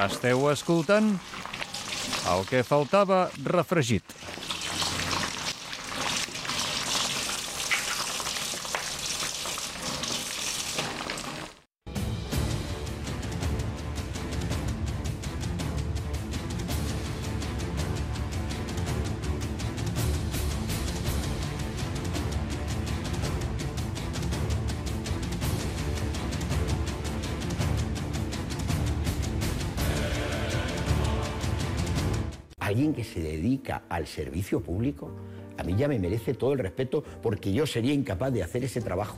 Esteu escoltant El que faltava refregit. Alguien que se dedica al servicio público, a mí ya me merece todo el respeto porque yo sería incapaz de hacer ese trabajo.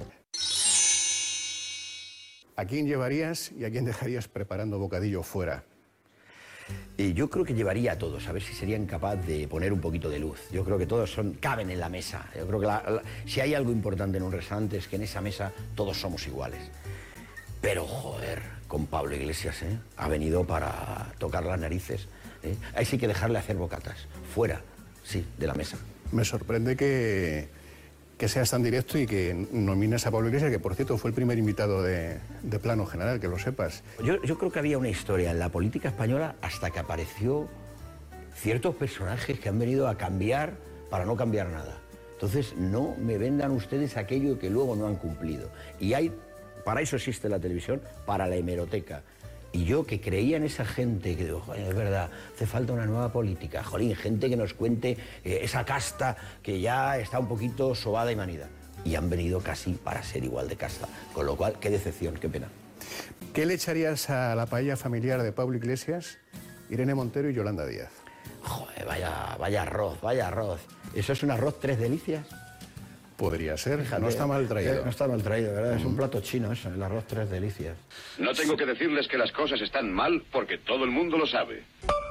¿A quién llevarías y a quién dejarías preparando bocadillo fuera? Yo creo que llevaría a todos, a ver si serían capaces de poner un poquito de luz. Yo creo que todos caben en la mesa. Yo creo que si hay algo importante en un restaurante es que en esa mesa todos somos iguales. Pero, joder, con Pablo Iglesias, ha venido para tocar las narices. Ahí sí que dejarle hacer bocatas, fuera, sí, de la mesa. Me sorprende que seas tan directo y que nomines a Pablo Iglesias, que por cierto fue el primer invitado de Plano General, que lo sepas. Yo creo que había una historia en la política española hasta que apareció ciertos personajes que han venido a cambiar para no cambiar nada. Entonces, no me vendan ustedes aquello que luego no han cumplido. Y para eso existe la televisión, para la hemeroteca. Y yo que creía en esa gente, que digo, joder, es verdad, hace falta una nueva política, jolín, gente que nos cuente esa casta que ya está un poquito sobada y manida. Y han venido casi para ser igual de casta, con lo cual, qué decepción, qué pena. ¿Qué le echarías a la paella familiar de Pablo Iglesias, Irene Montero y Yolanda Díaz? Joder, vaya arroz, vaya arroz. ¿Eso es un arroz tres delicias? Podría ser, Fíjate, no está mal traído. No está mal traído, ¿verdad? Es un plato chino eso, el arroz tres delicias. No tengo que decirles que las cosas están mal porque todo el mundo lo sabe.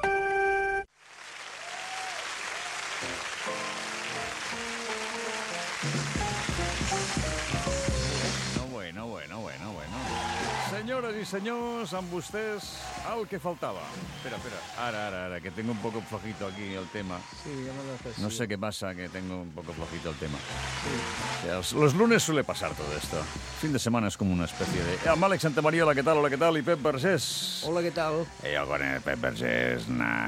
Bueno. Senyores i senyors, amb vostès, el que faltava. Espera. Ara, que tengo un poco flojito aquí el tema. Sí, no sé qué pasa, que tengo un poco flojito el tema. Sí. Los lunes suele pasar todo esto. Fin de semana es como una especie de... Àlex Santamaría, hola, ¿qué tal? Y Pep Vergés. Hola, ¿qué tal? Yo con el Pep Vergés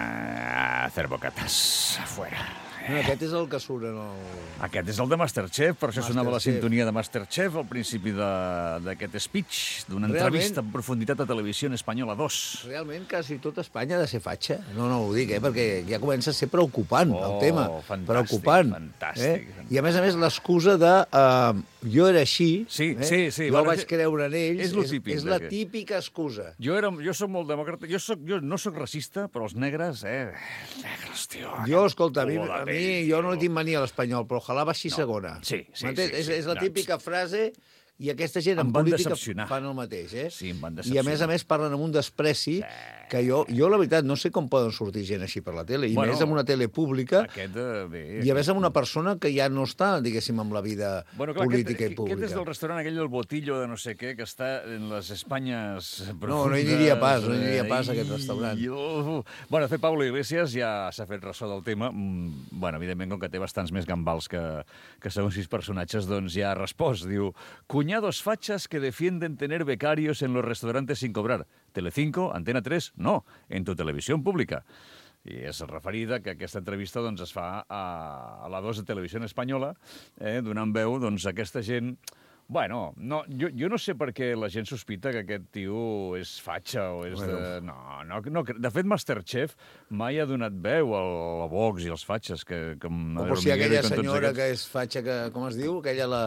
a hacer bocatas afuera. No, aquest és el que surt en el... Aquest és el de Masterchef, per això sonava la Masterchef. sintonia de Masterchef al principi d'aquest speech, d'una entrevista en profunditat a Televisió Espanyola 2. Realment, quasi tot Espanya ha de ser fatxa. No ho dic, perquè ja comença a ser preocupant el tema. Fantàstic, preocupant. fantàstic. I a més, l'excusa de jo era així, Sí. jo Bueno, vaig creure en ells, és lo típic és la d'aquest. típica excusa. Jo soc molt demòcrata, jo no soc racista, però els negres, negres, tio. Jo, escolta, jo no li tinc... tinc mania a l'espanyol, però ojalà baixi segona. Sí. M'entens? És la típica frase... I aquesta gent en Em van política decepcionar. fan el mateix, Sí, em van I a més parlen amb un despreci que jo, la veritat, no sé com poden sortir gent així per la tele, i més amb una tele pública, i a més amb una persona que ja no està, diguéssim, amb la vida política i pública. Aquest és del restaurant aquell del Botillo de no sé què, que està en les Espanyes profundes. No hi aniria pas, a aquest restaurant. Bueno, de fet, Pablo Iglesias ja s'ha fet ressò del tema. Bueno, evidentment, com que té bastants més gambals que segons sis personatges, doncs ja ha respost. Diu, cuñados fachas que defienden tener becarios en los restaurantes sin cobrar. Telecinco, Antena 3, no, en tu televisión pública. I és referida que aquesta entrevista doncs, es fa a la 2 de Televisió Espanyola, donant veu doncs, a aquesta gent... Bueno, jo no sé per què la gent sospita que aquest tio és fatxa o és de... No. De fet, Masterchef mai ha donat veu a Vox i als fatxes. Com si aquella senyora que és fatxa, com es diu? Aquella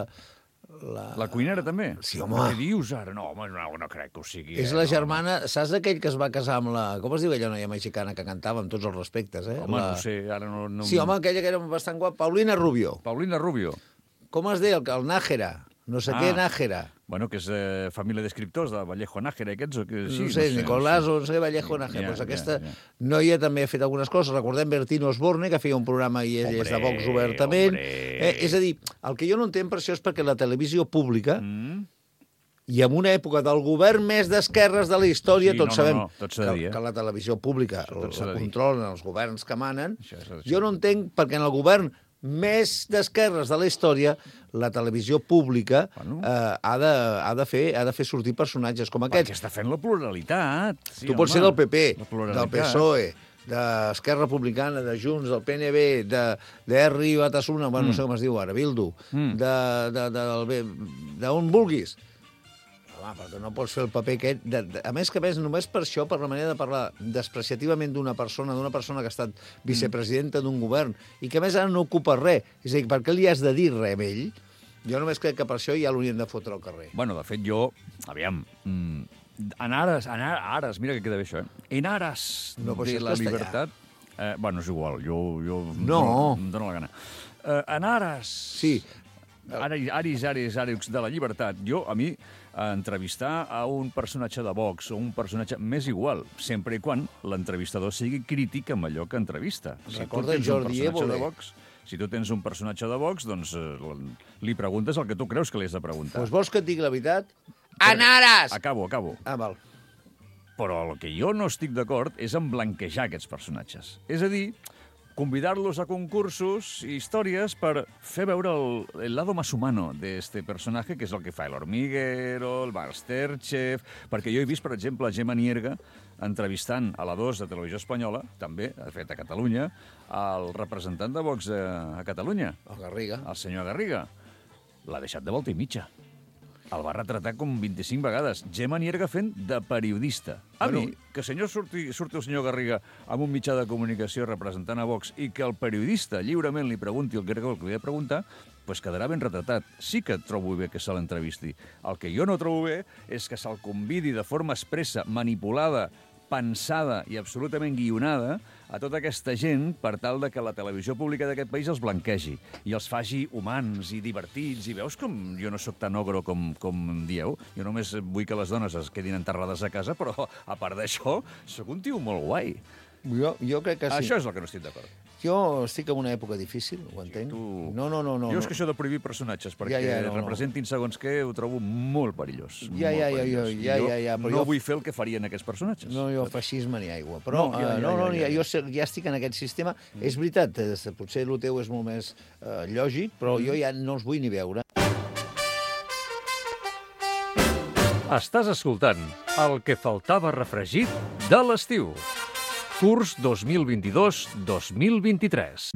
La cuinera, també? Sí, home. Què dius ara? No, home, no crec que ho sigui. És la germana... Saps aquell que es va casar amb la... Com es diu aquella noia mexicana que cantava amb tots els respectes, Home, no sé, ara no... Sí, home, aquella que era bastant guapa. Paulina Rubio. Paulina Rubio. Com es deia? El Nájera. No sé què Nájera. Bueno, que és família d'escriptors de Vallejo Nájera, aquests o què? Sí, no sé, Nicolás o no sé, Vallejo Nájera. Doncs aquesta noia també ha fet algunes coses. Recordem Bertín Osborne, que feia un programa i ell és de Vox obertament. És a dir, el que jo no entenc per això és perquè la televisió pública, i en una època del govern més d'esquerres de la història, tots sabem que la televisió pública la controlen els governs que manen, jo no entenc perquè en el govern més d'esquerres de la història, la televisió pública ha de fer sortir personatges com aquests. Perquè està fent la pluralitat. Sí, tu pots ser del PP, del pluralitat. PSOE, d'Esquerra Republicana, de Junts, del PNB, d'Erri Batasuna, bueno, no sé com es diu ara, Bildu, d'on vulguis. Home, perquè no pots fer el paper aquest... A més, només per això, per la manera de parlar despreciativament d'una persona que ha estat vicepresidenta d'un govern i que, a més, ara no ocupa res. És a dir, per què li has de dir res a ell? Jo només crec que per això ja l'haurien de fotre al carrer. Bueno, de fet, jo... Aviam... En aras, mira que queda bé això, En aras de la libertat... Bueno, és igual, jo No. Em dono la gana. En aras... Sí. Aris de la llibertat. A mi, entrevistar a un personatge de Vox o un personatge m'és igual, sempre i quan l'entrevistador sigui crític amb allò que entrevista. Recorda Jordi Évole. Si tu tens un personatge de Vox, doncs li preguntes el que tu creus que li has de preguntar. Doncs vols que et digui la veritat? En aras! Acabo. Ah, val. Però el que jo no estic d'acord és en blanquejar aquests personatges. És a dir, convidar-los a concursos i històries per fer veure el lado más humano de este personaje, que és el que fa el Hormiguero, el Masterchef... Perquè jo he vist, per exemple, Gemma Nierga entrevistant a la 2 de Televisió Espanyola, també, de fet, a Catalunya, el representant de Vox a Catalunya. El Garriga. El senyor Garriga. L'ha deixat de volta i mitja. El va retratar com 25 vegades. Gemma Nierga fent de periodista. A mi, que surti el senyor Garriga amb un mitjà de comunicació representant a Vox i que el periodista lliurement li pregunti el que li ha de preguntar, doncs quedarà ben retratat. Sí que trobo bé que se l'entrevisti. El que jo no trobo bé és que se'l convidi de forma expressa, manipulada, pensada i absolutament guionada a tota aquesta gent per tal de que la televisió pública d'aquest país els blanquegi i els faci humans i divertits. I veus com jo no sóc tan ogro com em dieu? Jo només vull que les dones es quedin enterrades a casa, però a part d'això, sóc un tio molt guai. Jo crec que sí. Això és el que no estic d'acord. Jo estic en una època difícil, ho entenc. No. Jo és que això de prohibir personatges perquè representin segons què ho trobo molt perillós. Però no vull fer el que farien aquests personatges. No, jo feixisme ni aigua. Però jo ja estic en aquest sistema. És veritat, potser el teu és molt més lògic, però jo ja no els vull ni veure. Estàs escoltant El que faltava refregit de l'estiu. Curs 2022-2023.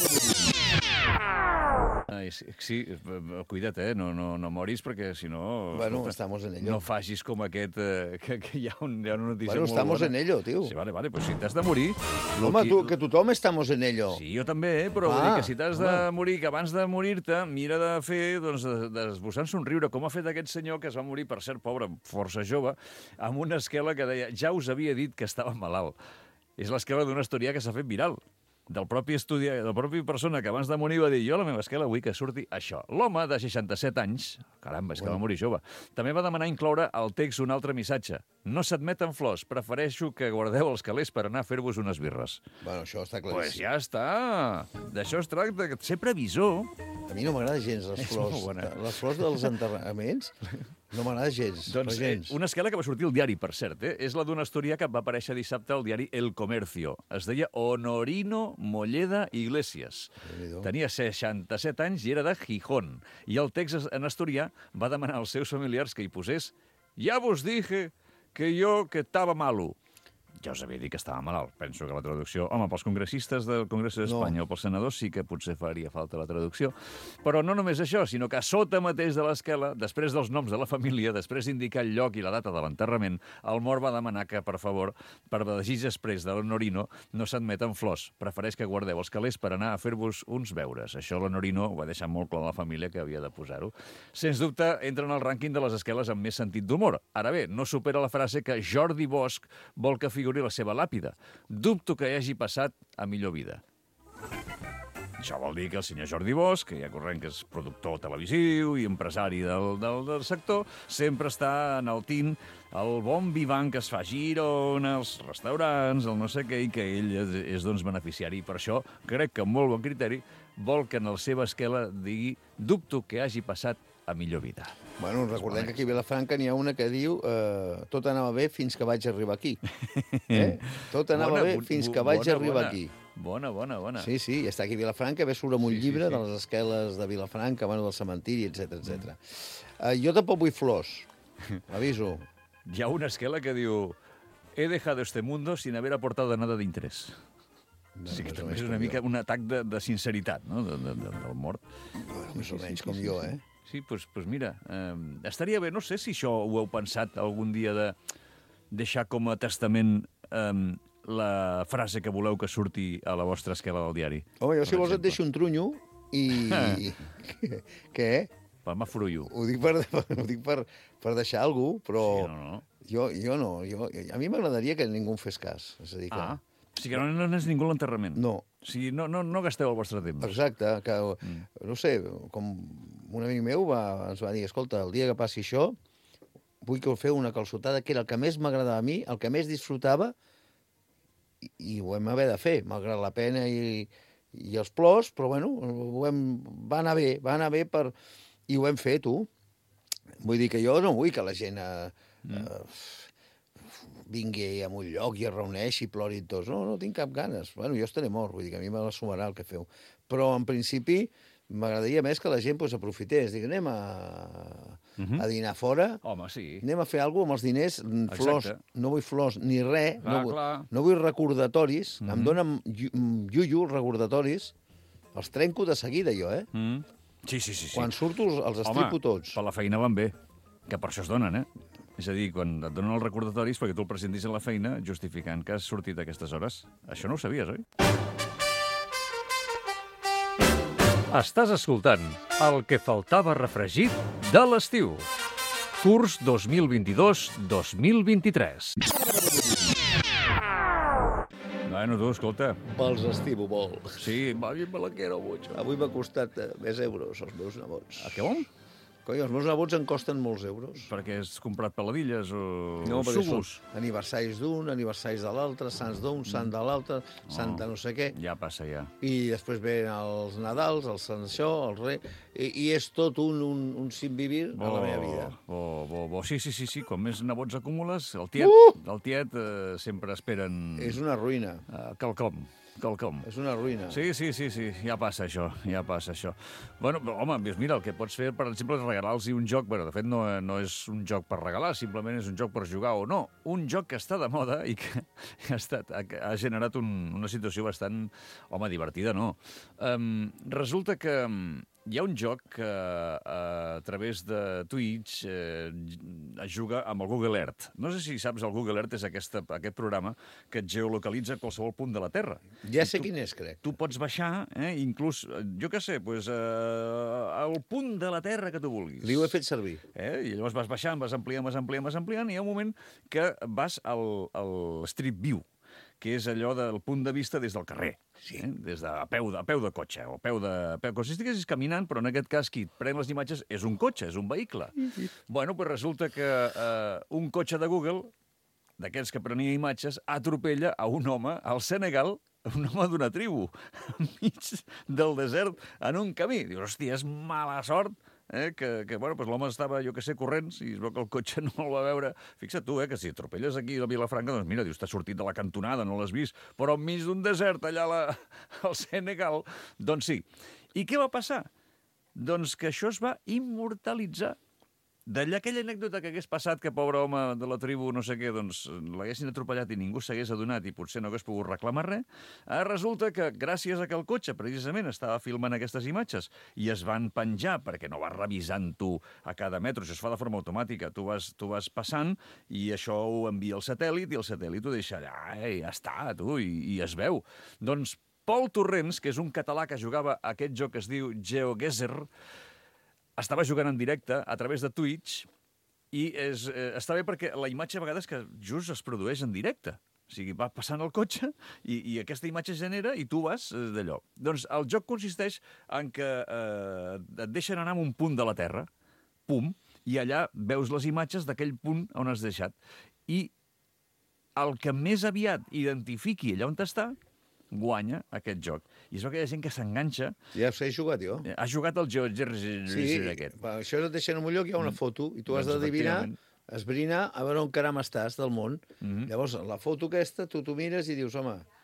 Sí, cuida't, no moris, perquè si no... Bueno, estamos en ello. No facis com aquest, que hi ha una notícia molt bona. Estamos en ello, tio. Sí, vale, pues si t'has de morir... Home, que tothom estamos en ello. Sí, jo també, però vull dir que si t'has de morir, que abans de morir-te, mira de fer, doncs, d'esbossar un somriure, com ha fet aquest senyor que es va morir, per cert, pobre, força jove, amb una esquela que deia, ja us havia dit que estava malalt. És l'esquela d'una història que s'ha fet viral. Del propi estudi, de la pròpia persona que abans de morir va dir jo a la meva esquela vull que surti això. L'home de 67 anys, caramba, és que va morir jove, també va demanar incloure al text un altre missatge. No s'admeten flors, prefereixo que guardeu els calés per anar a fer-vos unes birres. Bueno, això està claríssim. Pues ja està. D'això es tracta, de ser previsor. A mi no m'agrada gens les flors. Les flors dels enterraments no m'agrada gens. Doncs una esquela que va sortir al diari, per cert, és la d'un asturià que va aparèixer dissabte al diari El Comercio. Es deia Honorino Molleda Iglesias. Tenia 67 anys i era de Gijón. I el text en asturià va demanar als seus familiars que hi posés «Ja vos dije que estava malo». Ja us havia dit que estava malalt. Penso que la traducció... Home, pels congressistes del Congrés d'Espanya o pels senadors sí que potser faria falta la traducció. Però no només això, sinó que a sota mateix de l'esquela, després dels noms de la família, després d'indicar el lloc i la data de l'enterrament, el mort va demanar que, per favor, per desig exprés de l'Honorino, no s'admeten flors. Prefereix que guardeu els calés per anar a fer-vos uns beures. Això l'Honorino ho va deixar molt clar a la família que havia de posar-ho. Sens dubte, entra en el rànquing de les esqueles amb més sentit d'humor. Ara bé, no supera la frase que Jordi Bosch vol que figuri la seva làpida. Dubto que hagi passat a millor vida. Això vol dir que el senyor Jordi Bosch, que ja corrent que és productor televisiu i empresari del sector, sempre està enaltint el bon vivant que es fa a Girona, els restaurants, el no sé què, i que ell és doncs, beneficiari. Per això, crec que amb molt bon criteri, vol que en la seva esquela digui dubto que hagi passat a millor vida. Bueno, recordem que aquí a Vilafranca n'hi ha una que diu tot anava bé fins que vaig arribar aquí. Tot anava bé fins que vaig arribar aquí. Bona. Sí, i està aquí a Vilafranca, ve surt amb un llibre de les esqueles de Vilafranca, del cementiri, etc. Jo tampoc vull flors, aviso. Hi ha una esquela que diu he dejado este mundo sin haber aportado nada de interés. Sí que també és una mica un atac de sinceritat, no?, del mort. Bueno, més o menys com jo, eh? Sí, doncs mira, estaria bé, no sé si això ho heu pensat algun dia de deixar com a testament la frase que voleu que surti a la vostra esquela del diari. Home, jo si vols et deixo un trunyo i... Què? Palma frullo. Ho dic per deixar algú, però... Sí, no. Jo no. A mi m'agradaria que ningú em fes cas. És a dir que... O sigui que no anés ningú a l'enterrament. No. O sigui, no gasteu el vostre temps. Exacte, que, no sé, com un amic meu ens va dir, escolta, el dia que passi això, vull que feu una calçotada, que era el que més m'agradava a mi, el que més disfrutava, i ho vam haver de fer, malgrat la pena i els plors, però bueno, va anar bé i ho hem fet, tu. Vull dir que jo no vull que la gent vingui a un lloc i es reuneixi i plori tots. No tinc cap ganes. Bueno, jo estaré mort, vull dir que a mi me la sumarà el que feu. Però, en principi, m'agradaria més que la gent aprofités. Dic, anem a dinar fora. Home, sí. Anem a fer alguna cosa amb els diners. Flors, no vull flors ni res. Clar. No vull recordatoris. Em donen iuiu recordatoris. Els trenco de seguida, jo, eh? Sí. Quan surto els estripo tots. Per la feina van bé, que per això es donen, eh? És a dir, quan et donen els recordatoris perquè tu el presentis a la feina justificant que has sortit a aquestes hores. Això no ho sabies, oi? Estàs escoltant El que faltava refregit de l'estiu. Curs 2022-2023. Bueno, tu, escolta. Els estimo molt. Sí, me la quiero mucho. Avui m'ha costat més euros, els meus nebots. A què vol? Coi, els meus nebots em costen molts euros. Perquè has comprat peladilles o no, perquè sugus? Són aniversaris d'un, aniversaris de l'altre, sants d'un, sant de l'altre, santa no sé què. Ja passa, ja. I després ven els Nadals, el Sant Això, el Rei... I és tot un sinvivir a la meva vida. Sí. Com més nebots acumules, el tiet sempre esperen... És una ruïna. Quelcom. És una ruïna. Sí, ja passa això. Bueno, home, mira, el que pots fer, per exemple, és regalar-los un joc. Bueno, de fet, no és un joc per regalar, simplement és un joc per jugar o no. Un joc que està de moda i que ha generat una situació bastant, divertida, no? Resulta que hi ha un joc que a través de Twitch es juga amb el Google Earth. No sé si saps, el Google Earth és aquest programa que et geolocalitza a qualsevol punt de la Terra. Ja sé quin és, crec. Tu pots baixar, inclús, jo què sé, al punt de la Terra que tu vulguis. Li ho he fet servir. I llavors vas baixant, vas ampliant, i hi ha un moment que vas al Street View, que és allò del punt de vista des del carrer, des de a peu de cotxe, o a peu de... Com si estiguessis caminant, però en aquest cas qui et pren les imatges és un cotxe, és un vehicle. Bueno, doncs resulta que un cotxe de Google, d'aquests que prenia imatges, atropella a un home al Senegal, un home d'una tribu, enmig del desert, en un camí. Dius, hòstia, és mala sort, que l'home estava, jo què sé, corrents, i es veu que el cotxe no el va veure. Fixa't tu, que si atropelles aquí a Vilafranca, doncs mira, dius, t'has sortit de la cantonada, no l'has vist, però enmig d'un desert allà al Senegal, doncs sí. I què va passar? Doncs que això es va immortalitzar. D'allà aquella anècdota que hagués passat, que pobre home de la tribu, no sé què, doncs l'haguessin atropellat i ningú s'hagués adonat i potser no hagués pogut reclamar res, resulta que gràcies a que el cotxe precisament estava filmant aquestes imatges i es van penjar, perquè no vas revisant tu a cada metro, això es fa de forma automàtica, tu vas passant i això ho envia al satèl·lit i el satèl·lit ho deixa allà, ja està, tu, i es veu. Doncs Pol Torrents, que és un català que jugava a aquest joc que es diu GeoGuessr, estava jugant en directe a través de Twitch i està bé perquè la imatge a vegades que just es produeix en directe. O sigui, va passant el cotxe i aquesta imatge es genera i tu vas d'allò. Doncs el joc consisteix en que et deixen anar a un punt de la Terra, pum, i allà veus les imatges d'aquell punt on has deixat. I el que més aviat identifiqui allà on està, guanya aquest joc. I és que hi ha gent que s'enganxa... Ja he jugat, jo. Has jugat al GeoGuessr aquest. Sí, això et deixen en un lloc, hi ha una foto, i tu has d'adivinar, esbrinar, a veure on caram estàs del món. Llavors, la foto aquesta, tu t'ho mires i dius, home,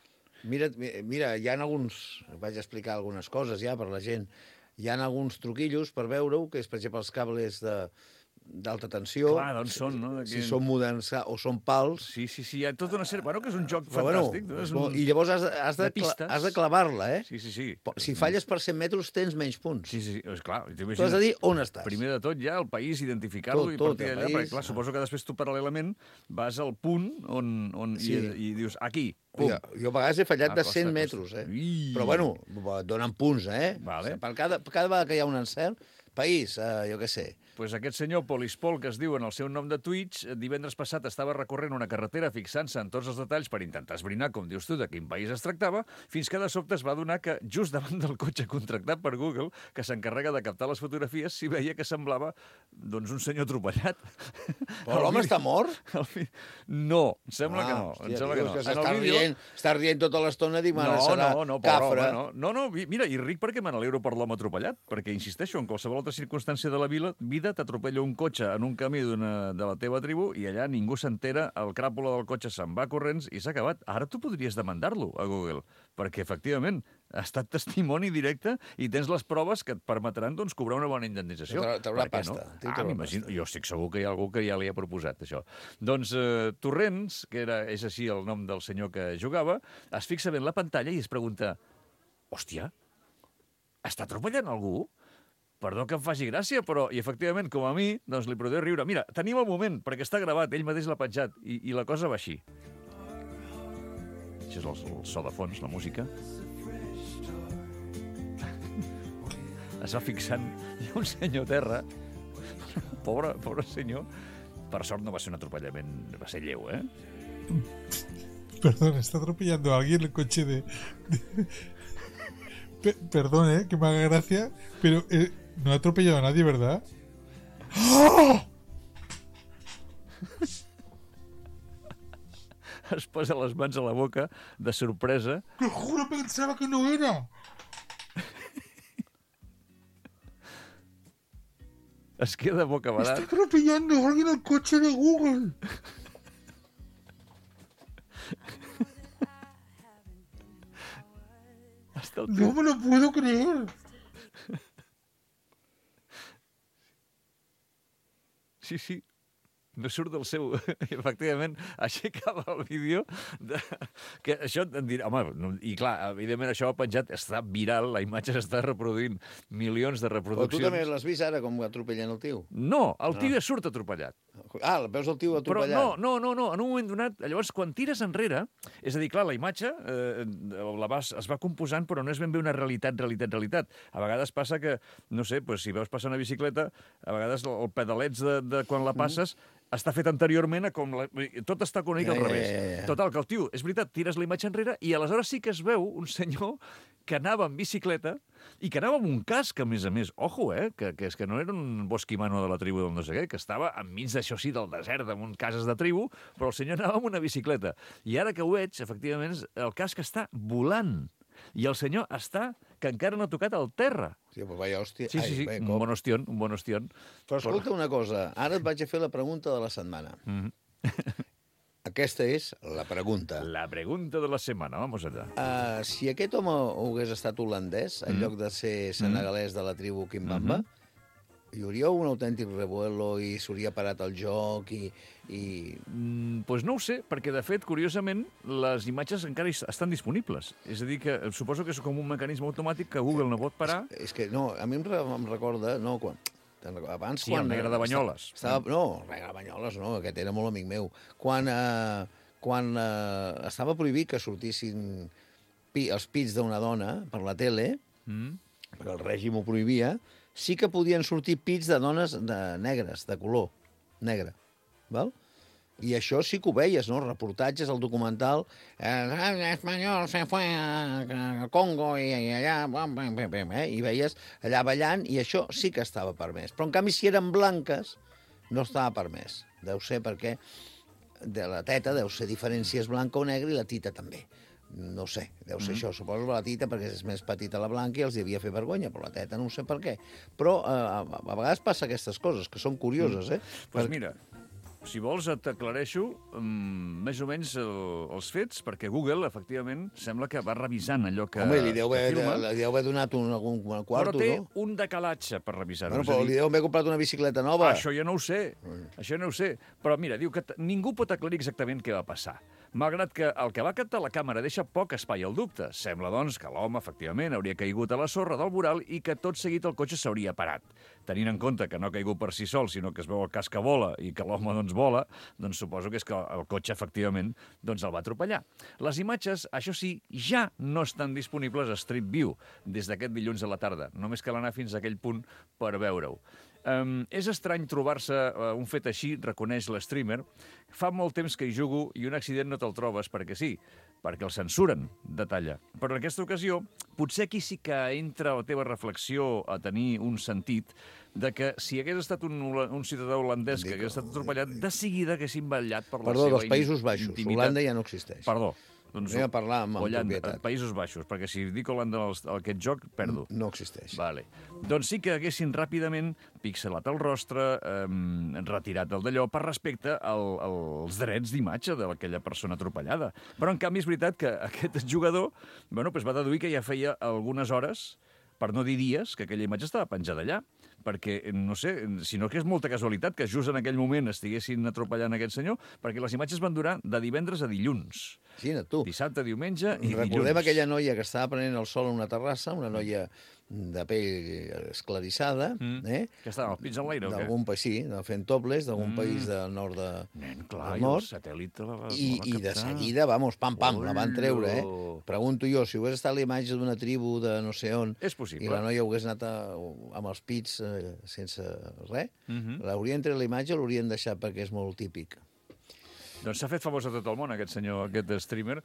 Mira, hi ha alguns... Vaig explicar algunes coses ja per la gent. Hi ha alguns truquillos per veure-ho, que és, per exemple, els cables d'alta tensió. Clar, d'on són, no? Si són moderns o són pals. Sí, hi ha tota una sèrie... Bueno, que és un joc fantàstic. I llavors has de clavar-la, eh? Sí. Si falles per 100 metres, tens menys punts. Sí, és clar. Tu has de dir on estàs. Primer de tot, ja, el país, identificar-lo i partir d'allà, perquè, clar, suposo que després tu, paral·lelament, vas al punt i dius, aquí, pum. Jo a vegades he fallat de 100 metres, eh? Però, bueno, donen punts, eh? Vale. Per cada vegada que hi ha un encert, país, jo què sé. Pues aquest senyor Polispol, que es diu en el seu nom de Twitch, divendres passat estava recorrent una carretera fixant-se en tots els detalls per intentar esbrinar, com dius tu, de quin país es tractava, fins que de sobte es va adonar que just davant del cotxe contractat per Google, que s'encarrega de captar les fotografies, s'hi veia que semblava, doncs, un senyor atropellat. Però l'home està mort? No, sembla que no. Em sembla que no. Està rient tota l'estona, dic, serà cafra. No, mira, i ric perquè me n'alegro per l'home atropellat, perquè, insisteixo, en qualsevol altra circumstància de la vida t'atropella un cotxe en un camí de la teva tribu i allà ningú s'entera, el cràpula del cotxe se'n va corrents i s'ha acabat. Ara tu podries demandar-lo a Google, perquè, efectivament, ha estat testimoni directe i tens les proves que et permetran, doncs, cobrar una bona indemnització. T'haurà pasta. M'imagino. Jo estic segur que hi ha algú que ja li ha proposat, això. Doncs Torrents, que és així el nom del senyor que jugava, es fixa bé en la pantalla i es pregunta: hòstia, està atropellant algú? Perdó que em faci gràcia, però, i efectivament, com a mi, doncs li podeu riure. Mira, tenim el moment, perquè està gravat, ell mateix l'ha penjat, i la cosa va així. Això és el so de fons, la música. Es va fixant, hi ha un senyor a terra, pobre senyor, per sort no va ser un atropellament, va ser lleu, eh? Perdón, está atropellando a alguien el coche de... Perdón, que me haga gracia, pero no ha atropellado a nadie, ¿verdad? ¡Oh! Es posa les mans a la boca, de sorpresa. Te juro, pensaba que no era. Es queda bocabadat. Está atropellando a alguien el coche de Google. No me lo puedo creer. Sí. No surt del seu... Efectivament, així acaba el vídeo. Que això em dirà... Home, i clar, evidentment això ha penjat, està viral, la imatge s'està reproduint, milions de reproduccions. Però tu també l'has vist ara, com atropellant el tio? No, el tio ja surt atropellat. Veus el tio atropellat? Però no, en un moment donat, llavors, quan tires enrere, és a dir, clar, la imatge es va composant, però no és ben bé una realitat. A vegades passa que, no sé, si veus passar una bicicleta, a vegades el pedalets de quan la passes està fet anteriorment a com... Tot està conec al revés. Total, que el tio, és veritat, tires la imatge enrere i aleshores sí que es veu un senyor que anava en bicicleta i que anava amb un casc, a més. Ojo, que és que no era un bosquimano de la tribu del no sé què, que estava enmig d'això sí del desert, amb un cases de tribu, però el senyor anava amb una bicicleta. I ara que ho veig, efectivament, el casc està volant. I el senyor està, que encara no ha tocat el terra. Sí, però vaya hòstia. Sí, un bon ostion. Però escolta una cosa, ara et vaig a fer la pregunta de la setmana. Aquesta és la pregunta. La pregunta de la setmana, vamos allà. Si aquest home hagués estat holandès, en lloc de ser senegalès de la tribu Kimbamba, hi hauria un autèntic revuelo i s'hauria parat el joc i... Pues no ho sé, perquè, de fet, curiosament, les imatges encara estan disponibles. És a dir, que suposo que és com un mecanisme automàtic que Google no pot parar. És que, no, a mi em recorda... No, abans, sí, el negre de Banyoles. No, el negre de Banyoles no, aquest era molt amic meu. Quan estava prohibit que sortissin els pits d'una dona per la tele, perquè el règim ho prohibia, sí que podien sortir pits de dones negres, de color negre. Val? I això sí que ho veies, no? Reportatges, el documental, espanyol se fue a Congo i allà, i veies allà ballant, i això sí que estava permès. Però, en canvi, si eren blanques, no estava permès. Deu ser perquè de la teta deu ser diferent si és blanca o negra i la tita també. No sé, deu ser això. Suposo que la tita, perquè és més petita la blanca, i els devia fer vergonya, però la teta no sé per què. Però a vegades passa aquestes coses, que són curioses, Doncs mira, Si vols, t'aclareixo més o menys els fets, perquè Google, efectivament, sembla que va revisant allò que Home, li deu filma, haver donat algun quarto, però té no? un decalatge per revisar-ho. Bueno, És a però dir, li deu haver comprat una bicicleta nova. Això ja no ho sé, això no ho sé. Però mira, diu que ningú pot aclarir exactament què va passar. Malgrat que el que va captar la càmera deixa poc espai al dubte. Sembla, doncs, que l'home, efectivament, hauria caigut a la sorra del voral i que tot seguit el cotxe s'hauria parat. Tenint en compte que no ha caigut per si sol, sinó que es veu el cas que vola i que l'home, doncs, vola, doncs suposo que és que el cotxe, efectivament, doncs el va atropellar. Les imatges, això sí, ja no estan disponibles a Street View des d'aquest dilluns a la tarda. Només cal anar fins a aquell punt per veure-ho. És estrany trobar-se un fet així, reconeix l'streamer. Fa molt temps que hi jugo i un accident no te'l trobes perquè sí, perquè el censuren, detalla. Però en aquesta ocasió, potser aquí sí que entra la teva reflexió a tenir un sentit de que si hagués estat un ciutadà holandès que hagués estat atropellat, de seguida haguessin vetllat per la seva dels Països Baixos. intimitat. Holanda ja no existeix. Perdó. Doncs, Anem a parlar amb Hollanda, propietat. Països Baixos, perquè si dic Holanda aquest joc, perdo. No existeix. Vale. Doncs sí que haguessin ràpidament pixelat el rostre, retirat el d'allò, per respecte als drets d'imatge d'aquella persona atropellada. Però, en canvi, és veritat que aquest jugador va deduir que ja feia algunes hores, per no dir dies, que aquella imatge estava penjada allà. Perquè, no sé, sinó que és molta casualitat que just en aquell moment estiguessin atropellant aquest senyor, perquè les imatges van durar de divendres a dilluns. Imagina't tu. Dissabte, diumenge i dilluns. Recordem aquella noia que estava prenent el sol en una terrassa, una noia de pell esclarissada, Que estava al pits en l'aire o què? d'algun país, sí, fent topless, d'algun país del nord Nen, clar, del i el nord, satèl·lit la va i de captar. seguida, vamos, pam, la van treure, Ollo. Pregunto jo, si hagués estat la imatge d'una tribu de no sé on, És possible. i la noia hagués anat amb els pits sense res, l'haurien tret la imatge o l'haurien deixat perquè és molt típic? Doncs s'ha fet famós a tot el món, aquest senyor, aquest streamer.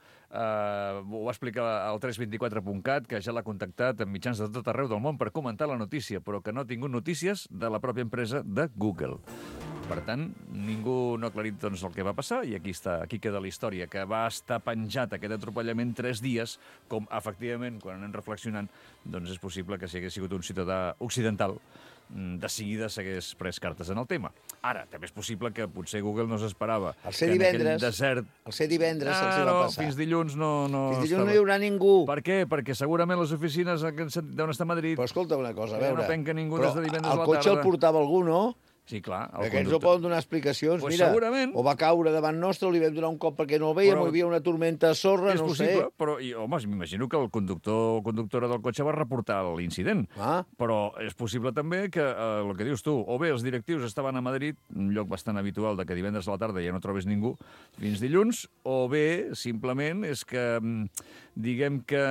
Ho va explicar al 324.cat, que ja l'ha contactat en mitjans de tot arreu del món per comentar la notícia, però que no ha tingut notícies de la pròpia empresa de Google. Per tant, ningú no ha aclarit doncs, el que va passar i aquí queda la història, que va estar penjat aquest atropellament 3 dies, com efectivament, quan anem reflexionant, doncs és possible que si hagués sigut un ciutadà occidental, de seguida s'hagués pres cartes en el tema. Ara, també és possible que potser Google no s'esperava El ser que en divendres, aquell desert... se'ls va passar. Fins dilluns no... Fins dilluns no hi haurà ningú. Per què? Perquè segurament les oficines deuen estar a Madrid. Però escolta una cosa, a veure... No penca ningú des de divendres a la el cotxe tarda. el portava algú, no? Sí, clar. Aquests no poden donar explicacions. Pues Mira, segurament. o va caure davant nostre, o li vam donar un cop perquè no el veiem, Però o hi havia una tormenta de sorra, És no ho possible, sé. però, home, m'imagino que el conductor o conductora del cotxe va reportar l'incident. Però és possible també que, el que dius tu, o bé els directius estaven a Madrid, un lloc bastant habitual de que divendres a la tarda ja no trobes ningú fins dilluns, o bé, simplement, és que, diguem que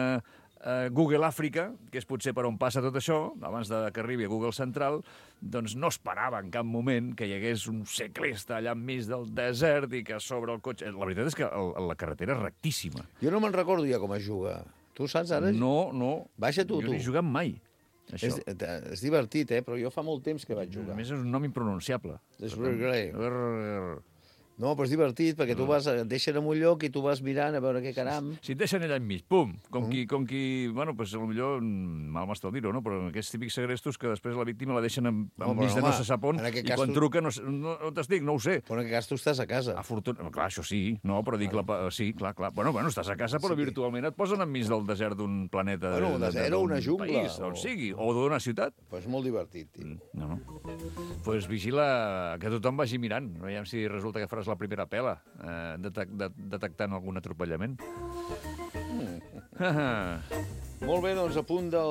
Google Àfrica, que és potser per on passa tot això, abans que arribi a Google Central, doncs no esperava en cap moment que hi hagués un ciclista allà enmig del desert i que sobre el cotxe... La veritat és que la carretera és rectíssima. Jo no me'n recordo ja com es juga. Tu saps ara? No. Baixa tu. Jo no he jugat mai, això. És divertit, però jo fa molt temps que vaig jugar. A més, és un nom impronunciable. És No, però és divertit, perquè tu vas, et deixen en un lloc i tu vas mirant a veure què caram. Si et deixen allà enmig, pum, com qui... Bueno, pues, potser mal m'està dir-ho, no? Però aquests típics segrestos que després la víctima la deixen enmig de no se sap on, i quan truca no t'estic, no ho sé. Però en aquest cas tu estàs a casa. Clar, això sí, no, però dic... Sí, clar. Bueno, estàs a casa, però virtualment et posen enmig del desert d'un planeta... Bueno, un desert o una jungla. País, on sigui, o d'una ciutat. Però és molt divertit, tio. No. Pues vigila que tothom vagi mirant. Veiem si resulta que faràs la primera pela detectant algun atropellament. Molt bé, doncs a punt de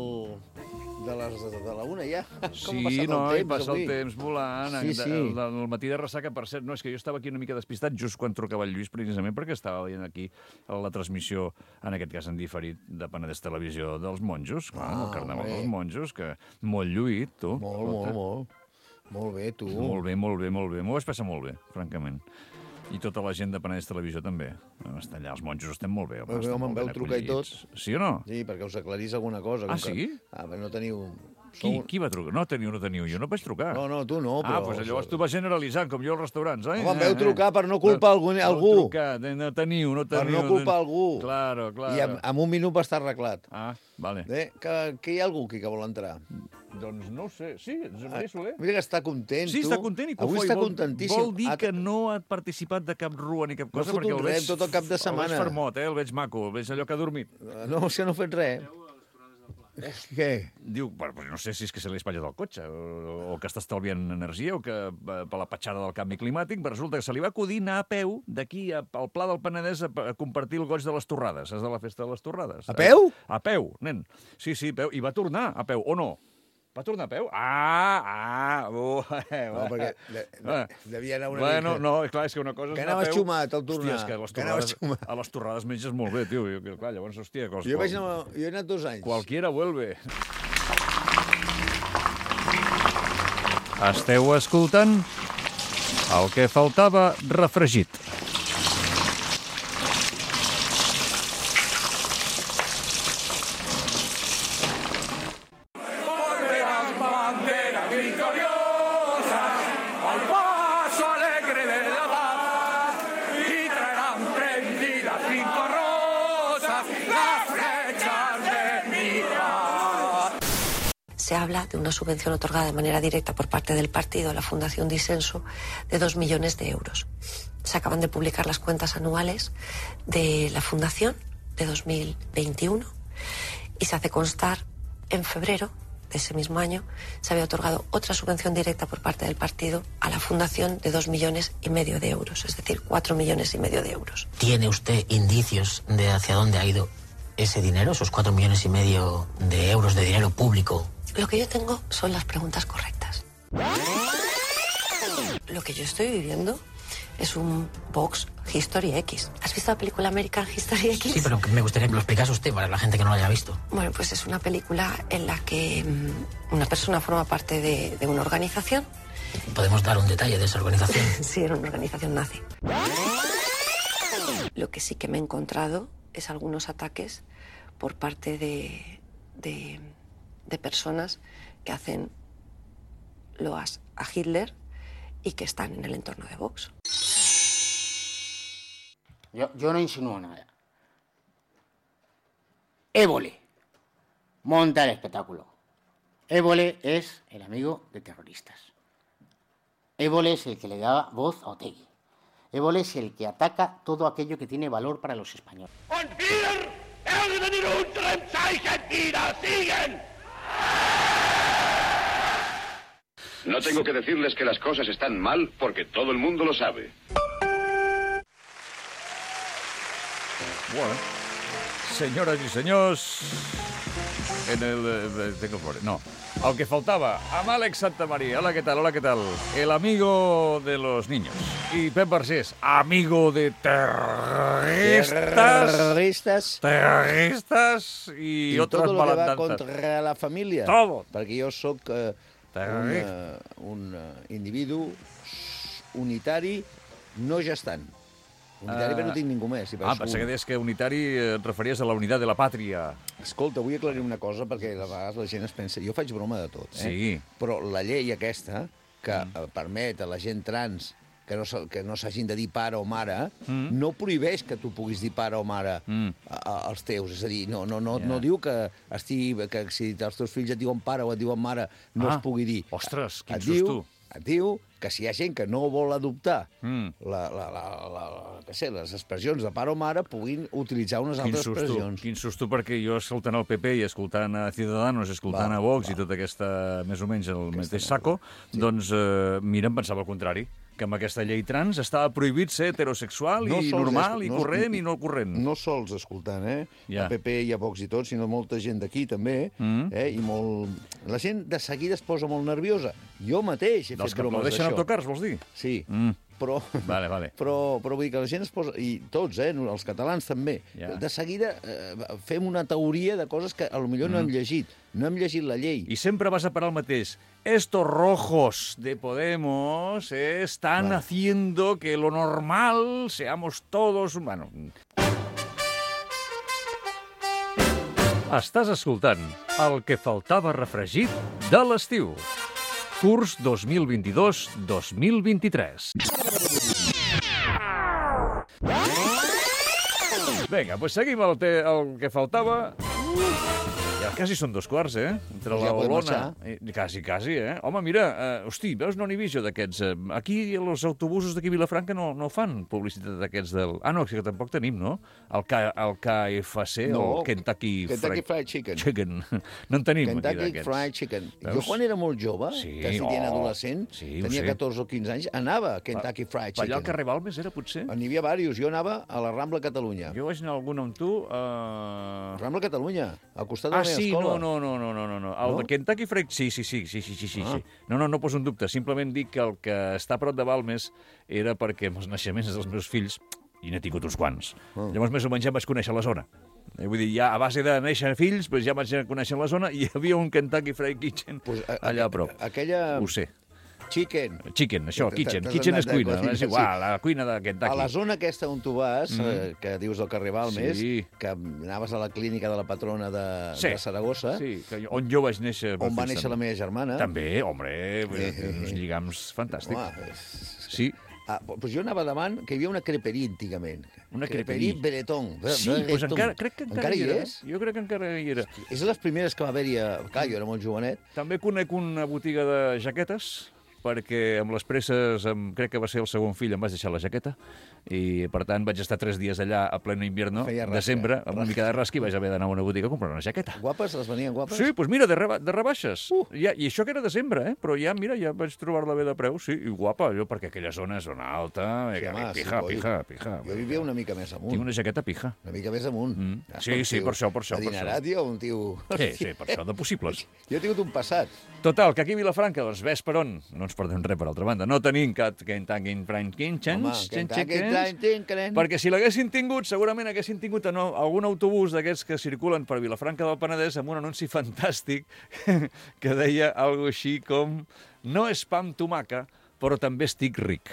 la una ja. Sí, passa el temps volant. Sí. El matí de ressaca, per cert, no, és que jo estava aquí una mica despistat just quan trucava el Lluís, precisament perquè estava veient aquí la transmissió, en aquest cas en diferit, de Penedès Televisió dels monjos, el carnaval dels monjos, que molt lluït, tu. Molt. Molt bé, tu. Molt bé. M'ho vaig passar molt bé, francament. I tota la gent de Penedès Televisió també. Estan allà, els monjos estem molt bé. Home, em veu trucar i tot. Sí o no? Sí, perquè us aclarís alguna cosa. Sí? No teniu Qui va trucar? No teniu, jo no vaig trucar. No, tu no, però... Doncs llavors tu vas generalitzant, com jo als restaurants, oi? Home, em veu trucar per no culpar algú. No teniu. Per no culpar algú. Claro. I en un minut va estar arreglat. Vale. Que hi ha algú aquí que vol entrar? Doncs no ho sé. Sí, Maria Soler. Mira que està content, Sí, tu. està content i Avui està contentíssim. Vol dir que no ha participat de cap rua ni cap cosa, fotut perquè el veig... tot el cap de setmana. El veig fermot, el veig maco, el veig allò que ha dormit. No, si no ha fet res. Què? Diu, no sé si és que se li ha espatllat el cotxe, o que està estalviant energia, o que per la petjada del canvi climàtic, però resulta que se li va acudir anar a peu d'aquí al Pla del Penedès a compartir el goig de les Torrades. Saps de la festa de les Torrades? A peu? A peu, nen. Sí, a peu. I va tornar a peu, o no? Va tornar a peu? No, perquè devia anar una bueno, mica... No, clar, és que una cosa és que anar a peu... anaves xumat al tornar. Hòstia, és que a les torrades menges molt bé, tio. Clar, llavors, hòstia... Jo he anat 2 anys. Cualquiera vuelve. Esteu escoltant el que faltava refregit. Se habla de una subvención otorgada de manera directa por parte del partido a la Fundación Disenso de 2 millones de euros. Se acaban de publicar las cuentas anuales de la Fundación de 2021 y se hace constar en febrero de ese mismo año se había otorgado otra subvención directa por parte del partido a la Fundación de 2,5 millones de euros, es decir, 4,5 millones de euros. ¿Tiene usted indicios de hacia dónde ha ido ese dinero, esos 4,5 millones de euros de dinero público? Lo que yo tengo son las preguntas correctas. Lo que yo estoy viviendo es un Vox History X. ¿Has visto la película American History X? Sí, pero me gustaría que me lo explicase usted para la gente que no lo haya visto. Bueno, pues es una película en la que una persona forma parte de una organización. ¿Podemos dar un detalle de esa organización? Sí, era una organización nazi. Lo que sí que me he encontrado es algunos ataques por parte de personas que hacen loas a Hitler y que están en el entorno de Vox. Yo no insinúo nada. Évole monta el espectáculo. Évole es el amigo de terroristas. Évole es el que le da voz a Otegi. Évole es el que ataca todo aquello que tiene valor para los españoles. No tengo que decirles que las cosas están mal porque todo el mundo lo sabe. Bueno, senyores i senyors, el que faltava, amb Àlex Santamaría. Hola, ¿qué tal? Hola, ¿qué tal? El amigo de los niños. Y Pep Barcés, amigo de terroristas y otros malandantes. Todo lo que va contra la família. Todo. Perquè jo sóc un individu unitari no gestant. Unitari, però no tinc ningú més. Pensava que deies que unitari et referies a la unitat de la pàtria. Escolta, vull aclarir una cosa, perquè a vegades la gent es pensa... Jo faig broma de tot, Sí. Però la llei aquesta, que permet a la gent trans que no s'hagin de dir pare o mare, no prohibeix que tu puguis dir pare o mare als teus. És a dir, no diu que si els teus fills et diuen pare o et diuen mare no es pugui dir. Ostres, quin susto. Et diu que si hi ha gent que no vol adoptar les expressions de pare o mare, puguin utilitzar unes altres expressions. Quin susto, perquè jo escoltant el PP i escoltant a Ciudadanos, escoltant a Vox i tota aquesta, més o menys, el mateix saco, doncs, mira, em pensava el contrari, que amb aquesta llei trans estava prohibit ser heterosexual i normal i corrent i no corrent. No sols escoltant, a PP i a Vox i tot, sinó molta gent d'aquí també, i molt... La gent de seguida es posa molt nerviosa. Jo mateix he fet bromes d'això. Dels que aplaudeixen autocars, vols dir? Sí. Però vull dir que la gent es posa... I tots, els catalans també. De seguida fem una teoria de coses que potser no hem llegit. No hem llegit la llei. I sempre vas a parar el mateix. Estos rojos de Podemos están haciendo que lo normal seamos todos... Bueno... Estàs escoltant El que faltava refregit de l'estiu. Curs 2022-2023. Vinga, doncs seguim el que faltava. Ja quasi són 2:15, Entre Ja la podem Olona... marxar. Quasi, Home, mira, hosti, veus, no n'hi vist jo d'aquests. Aquí els autobusos d'aquí a Vilafranca no fan publicitat d'aquests del... Ah, no, és que tampoc tenim, no? El KFC o el Kentucky Fried Chicken. No en tenim aquí Kentucky d'aquests. Fried Chicken. Veus? Jo quan era molt jove, quasi dient adolescent, tenia 14 o 15 anys, anava a Kentucky Fried Per allà al Chicken. carrer Balmes era, potser? N'hi havia diversos. Jo anava a la Rambla Catalunya. Jo vaig anar a algun amb tu... Rambla Catalunya, al costat de la meva sí, escola. no. El de Kentucky Fried... Sí. No poso en dubte. Simplement dic que el que està a prop de Balmes era perquè amb els naixements dels meus fills, i n'he tingut uns quants, llavors més o menys ja vaig conèixer la zona. Vull dir, ja a base de néixer fills, doncs ja vaig conèixer la zona i hi havia un Kentucky Fried Kitchen allà a prop. Aquella... Ho sé. Chicken, això, kitchen. T'has Kitchen és anat de cuina. cocina, És igual, la cuina de Kentucky. A la zona aquesta on tu vas, que dius del carrer Balmes, Sí. que anaves a la clínica de la patrona de Saragossa, Sí, on jo vaig néixer. on va néixer la meva germana. També, home, uns lligams fantàstics. Home, Sí. doncs jo anava davant que hi havia una creperia antigament. Una creperia. Breton. Sí, doncs crec que encara hi hi era. és? Jo crec que encara hi era. És de les primeres que va haver-hi... Clar, jo era molt jovenet. També conec una botiga de jaquetes, perquè amb les presses, crec que va ser el segon fill, em vaig deixar la jaqueta, i per tant vaig estar 3 dies allà a pleno invierno, Feia rasca. desembre, amb una mica de rasca, i vaig haver d'anar a una botiga a comprar una jaqueta. Guapes? Les venien guapes? Sí, doncs mira, de rebaixes. I això que era desembre, però ja, mira, ja vaig trobar-la bé de preu, sí, i guapa, perquè aquella zona és zona alta, Sí, home, pija. Jo vivia una mica més amunt. Tinc una jaqueta pija. Una mica més amunt. Sí, per això. Adinerat, jo, un tio... Sí, per això, de possibles. Jo he tingut un passat. Total, que aquí a Vilafranca, doncs ves per on, no ens perdem res per altra banda, no tenim cap Kentucky Fried Kitchen, perquè si l'haguessin tingut, segurament haguessin tingut algun autobús d'aquests que circulen per Vilafranca del Penedès amb un anunci fantàstic que deia alguna així com no és pa amb tomaca, però també estic ric.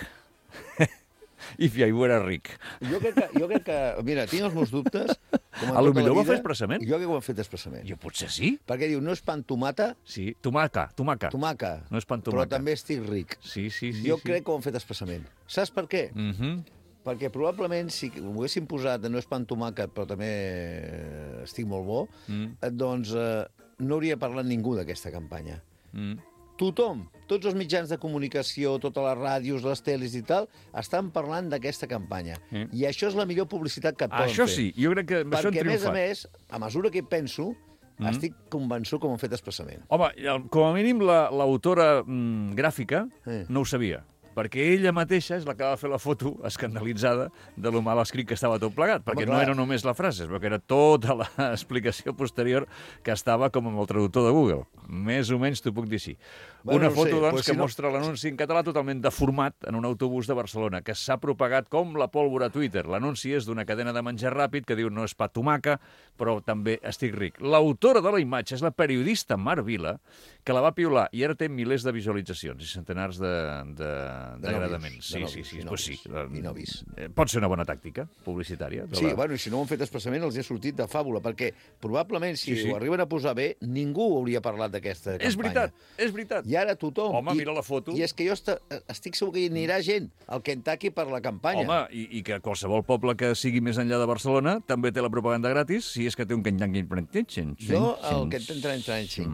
If I were ric. Jo crec que... Mira, tinc els meus dubtes. A lo millor ho va fer expressament? Jo crec que ho han fet expressament. Jo potser sí. Perquè diu, no és pa amb tomata... Sí, tomaca. Tomaca. No és pa amb tomaca. Però també estic ric. Sí. Jo crec que ho han fet expressament. Saps per què? Mhm. Perquè probablement, si ho haguessin posat de no és pa amb tomàquet, però també estic molt bo, doncs no hauria parlat ningú d'aquesta campanya. Tothom, tots els mitjans de comunicació, totes les ràdios, les teles i tal, estan parlant d'aquesta campanya. I això és la millor publicitat que et poden fer. Això sí, jo crec que això han Perquè, triomfat. a més, a mesura que hi penso, estic convençut que ho han fet expressament. Home, com a mínim l'autora gràfica no ho sabia, perquè ella mateixa és la que va fer la foto escandalitzada de lo mal escrit que estava tot plegat, perquè no era només la frase, sinó que era tota l'explicació posterior que estava com amb el traductor de Google. Més o menys t'ho puc dir així. Una foto, doncs, que mostra l'anunci en català totalment deformat en un autobús de Barcelona, que s'ha propagat com la pólvora a Twitter. L'anunci és d'una cadena de menjar ràpid que diu no és pa tomaca, però també estic ric. L'autora de la imatge és la periodista Mar Vila, que la va piular i ara té milers de visualitzacions i centenars d'agradaments. Sí. I novis. Pot ser una bona tàctica publicitària. Sí, bueno, i si no ho han fet expressament els he sortit de fàbula, perquè probablement si ho arriben a posar bé, ningú hauria parlat d'aquesta campanya. És veritat. I ara tothom... Home, mira la foto. I és que jo estic segur que hi anirà gent al Kentucky per la campanya. Home, i que qualsevol poble que sigui més enllà de Barcelona també té la propaganda gratis si és que té un Kentucky Fried Kitchen. Jo, el Kentucky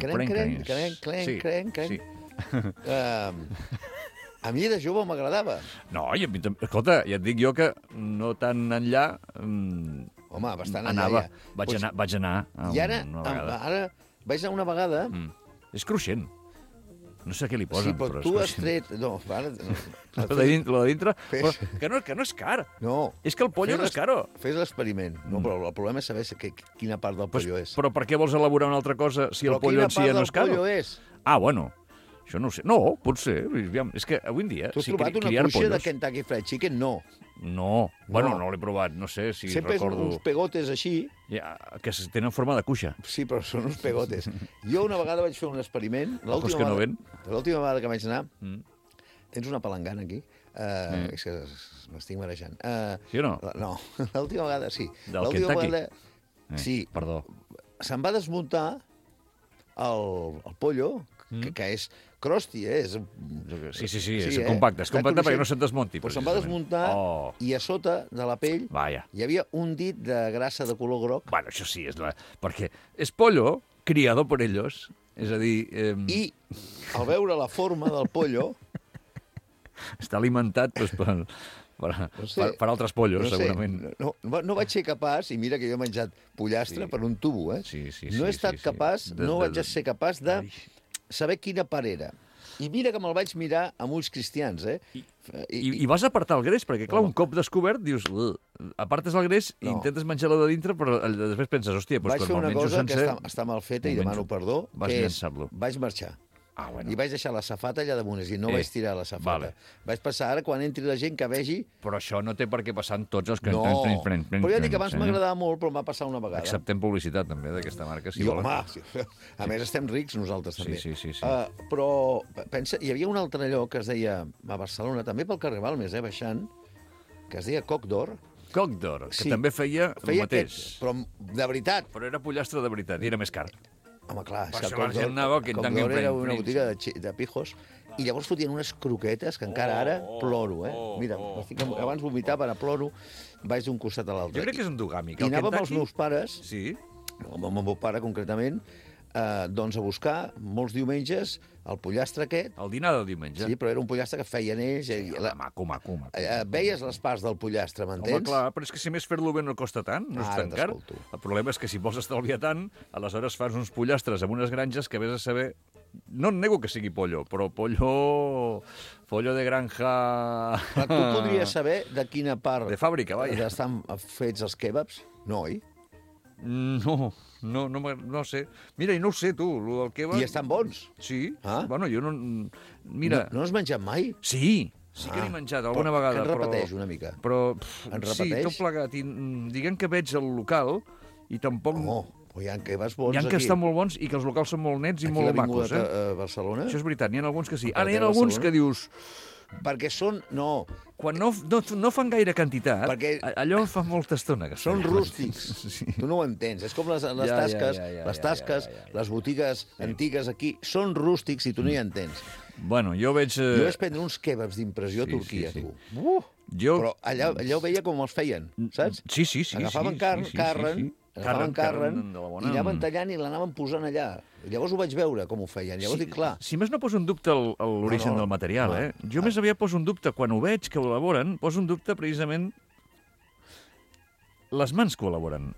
Crenc. A mi de jove m'agradava. No, escolta, ja et dic jo que no tan enllà... Home, bastant enllà. Vaig anar I ara vaig anar una vegada... És cruixent. No sé què li posen, però tu has tret... No, ara... Lo de dintre... Que no és car. No. És que el pollo no és caro. Fes l'experiment. No, però el problema és saber quina part del pollo és. Però per què vols elaborar una altra cosa si el pollo en si ja no és caro? Però quina part del pollo és? Ah, bueno... Això no ho sé. No, pot ser. És que avui en dia... Tu has trobat una cuixa de Kentucky Fried Chicken? No. No. Bueno, no l'he provat. No sé si sempre recordo... Sempre uns pegotes així. Que tenen forma de cuixa. Sí, però són uns pegotes. Jo una vegada vaig fer un experiment. L'última vegada que vaig anar... Tens una palangana aquí. És que m'estic marejant. Sí o no? No. L'última vegada, sí. Del Kentucky? Sí. Perdó. se'n va desmuntar el pollo, que és crosti, és... Sí, és compacte. És compacte perquè no se't desmunti. Però se'n va desmuntar i a sota de la pell hi havia un dit de grassa de color groc. Bueno, això sí, perquè és pollo criado por ellos. És a dir... I al veure la forma del pollo... Està alimentat per altres pollos, segurament. No vaig ser capaç, i mira que jo he menjat pollastre per un tubo, no he estat capaç, no vaig ser capaç de saber quina part era. I mira que me'l vaig mirar amb ulls cristians, I vas apartar el greix, perquè, clar, un cop descobert, dius, apartes el greix i intentes menjar-lo de dintre, però després penses, hòstia, vaig fer una cosa que està mal feta i demano perdó, que és, vaig marxar. I vaig deixar la safata allà damunt, és a dir, no vaig tirar la safata. Vaig passar ara, quan entri la gent que vegi... Però això no té per què passar en tots els que... No, però ja dic que abans m'agradava molt, però em va passar una vegada. Acceptem publicitat, també, d'aquesta marca, si volen. Home, a més estem rics nosaltres, també. Sí. Però, pensa, hi havia un altre lloc que es deia, a Barcelona, també pel carrer Balmes, baixant, que es deia Coc d'Or. Coc d'Or, que també feia el mateix. Però de veritat. Però era pollastre de veritat, i era més car. Home, clar, és que Coc d'Or era una botiga de pijos, i llavors fotien unes croquetes que encara ara ploro, Mira, abans vomitava, ara ploro, vaig d'un costat a l'altre. Jo crec que és endogàmic. I anàvem amb els meus pares, amb el meu pare concretament, doncs a buscar molts diumenges el pollastre aquest. El dinar del diumenge. Sí, però era un pollastre que feien ells. Maco. Veies les parts del pollastre, m'entens? Home, clar, però és que si més fer-lo bé no costa tant, no és tan car. El problema és que si vols estalviar tant, aleshores fas uns pollastres amb unes granges que vés a saber... No nego que sigui pollo, però pollo de granja... Però tu podries saber de quina part... De fàbrica, vaja. Estan fets els kebabs? No, oi? No sé. Mira, i no ho sé, tu, el del kebab... I estan bons? Sí. Bueno, jo no... Mira... No has menjat mai? Sí que n'he menjat alguna vegada. Que en repeteix una mica. Però, en repeteix? Sí, tot plegat. I diguem que veig el local i tampoc... Hi ha kebabs bons aquí. Hi ha que estan molt bons i que els locals són molt nets i molt macos. Aquí l'Avinguda a Barcelona? Això és veritat, n'hi ha alguns que sí. Ara, hi ha alguns que dius... Perquè són... No. Quan no fan gaire quantitat, allò fa molta estona. Són rústics. Tu no ho entens. És com les tasques, les botigues antigues aquí, són rústics i tu no hi entens. Bueno, jo veig... Jo vaig prendre uns kebabs d'impressió a Turquia, tu. Però allà ho veia com els feien, saps? Sí. Agafaven carn, i anaven tallant i l'anaven posant allà. Llavors ho vaig veure, com ho feien. Llavors dic, clar... Si més no poso en dubte l'origen del material, Jo més aviat poso en dubte, quan ho veig que ho elaboren, poso en dubte precisament les mans que ho elaboren.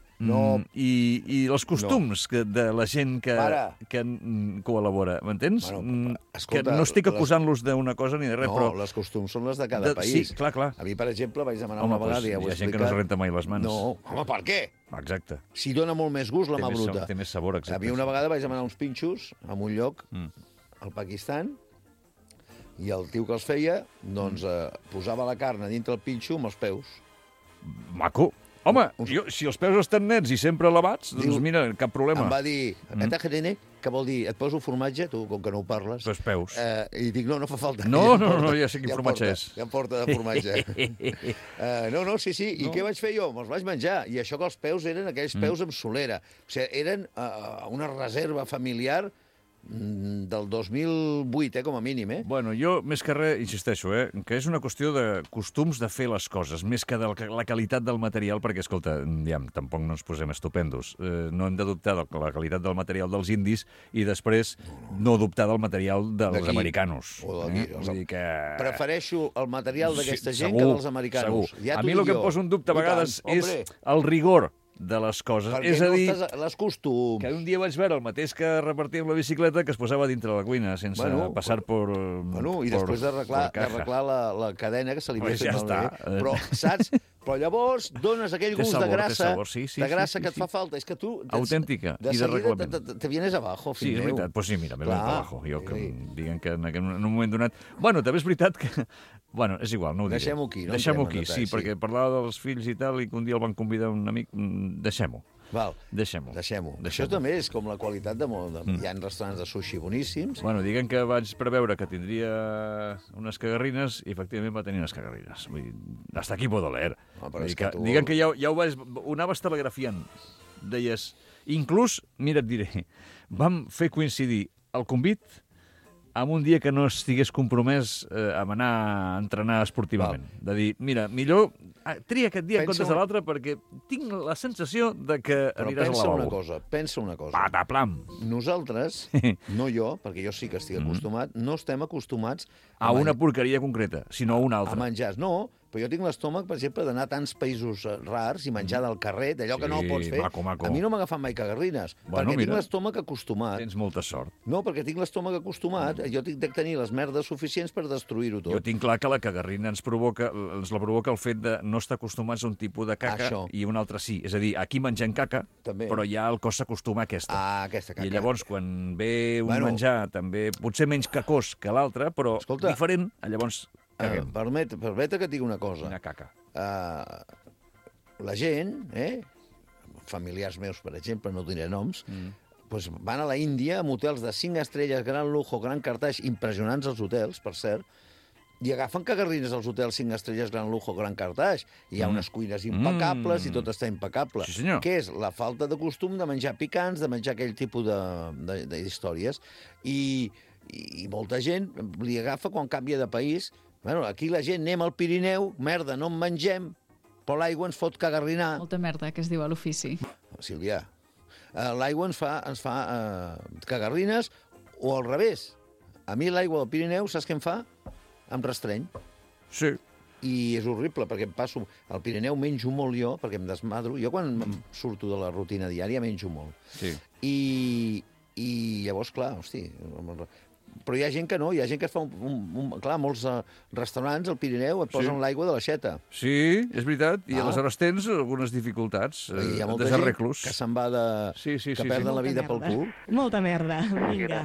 I els costums de la gent que ho elabora, m'entens? Que no estic acusant-los d'una cosa ni de res, però... No, les costums són les de cada país. Sí, clar. A mi, per exemple, vaig demanar una vegada i ja ho he explicat... Hi ha gent que no es renta mai les mans. No, home, per què? Exacte. Si dona molt més gust la mà bruta. Té més sabor, exacte. A mi una vegada vaig demanar uns pinxos en un lloc, al Pakistan, i el tio que els feia, doncs, posava la carn a dintre el pinxo amb els peus. Maco. Home, si els peus estan nets i sempre lavats, doncs mira, cap problema. Em va dir, que vol dir, et poso formatge, tu, com que no ho parles. Pues peus. I dic, no fa falta. No, ja sé quin formatge és. Ja em porta de formatge. Sí. I què vaig fer jo? Me'ls vaig menjar. I això que els peus eren aquells peus amb solera. O sigui, eren una reserva familiar del 2008, com a mínim, Bueno, jo, més que res, insisteixo, que és una qüestió de costums de fer les coses, més que de la qualitat del material, perquè, escolta, tampoc no ens posem estupendos. No hem de dubtar de la qualitat del material dels indis i després no dubtar del material dels americanos. Prefereixo el material d'aquesta gent que dels americanos. A mi el que em posa un dubte a vegades és el rigor de les coses. Perquè és a dir, les costums. Que un dia vaig veure el mateix que repartia amb la bicicleta que es posava dintre la cuina, sense passar per... I després d'arreglar la cadena que se li havia fet malbé. Però, saps? Però llavors dones aquell gust de grassa que et fa falta. És que tu... Autèntica i de reglament. Te vienes abajo, fill meu. Sí, és veritat. Pues sí, mira, me vienes abajo. Jo, diguem que en un moment donat... Bueno, també és veritat que... Bueno, és igual, no ho diré. Deixem-ho aquí. Deixem-ho aquí, sí, perquè parlava dels fills i tal, i que un dia el van convidar un amic... Deixem-ho. Deixem-ho. Això també és com la qualitat de... Hi ha restaurants de sushi boníssims. Bueno, diguem que vaig preveure que tindria unes cagarrines i efectivament va tenir unes cagarrines. Vull dir, hasta aquí puedo leer. Diguem que ja ho anaves telegrafiant. Deies, Inclús, mira, et diré, vam fer coincidir el convit amb un dia que no estigués compromès amb anar a entrenar esportivament. De dir, mira, millor tria aquest dia en comptes de l'altre perquè tinc la sensació de que aniràs al lavabo. Pensa una cosa. Pataplam. Nosaltres, no jo, perquè jo sí que estic acostumat, no estem acostumats a una porqueria concreta, sinó a una altra. A menjar. No, però jo tinc l'estómac, per exemple, d'anar a tants països rars i menjar del carrer, d'allò que no ho pots fer. Maco. A mi no m'ha agafat mai cagarrines, perquè tinc l'estómac acostumat. Tens molta sort. No, perquè tinc l'estómac acostumat. Jo tinc de tenir les merdes suficients per destruir-ho tot. Jo tinc clar que la cagarrina ens la provoca el fet de no estar acostumats a un tipus de caca i un altre sí. És a dir, aquí mengem caca, però ja el cos s'acostuma a aquesta. Aquesta caca. I llavors, quan ve un menjar també potser menys cacós que l'altre, però diferent, llavors permet que et digui una cosa. Una caca. La gent, familiars meus, per exemple, no diré noms, doncs van a la Índia amb hotels de 5 estrelles, gran lujo, gran cartaix, impressionants els hotels, per cert, i agafen cagarrines als hotels 5 estrelles, gran lujo, gran cartaix. Hi ha unes cuines impecables i tot està impecable. Sí, senyor. Què és? La falta de costum de menjar picants, de menjar aquell tipus d'històries. I molta gent li agafa quan canvia de país. Bueno, aquí la gent anem al Pirineu, merda, no en mengem, però l'aigua ens fot cagarrinar. Molta merda, que es diu a l'ofici. Sílvia, l'aigua ens fa cagarrines o al revés. A mi l'aigua del Pirineu, saps què em fa? Em restreny. Sí. I és horrible, perquè em passo... Al Pirineu menjo molt jo, perquè em desmadro. Jo quan surto de la rutina diària menjo molt. Sí. I llavors, clar, hosti... Però hi ha gent que no, hi ha gent que es fa clar, molts restaurants al Pirineu et posen l'aigua de l'aixeta. Sí, és veritat, i aleshores tens algunes dificultats, hi ha molta gent que se'n va que perden la vida pel cul. Molta merda, vinga.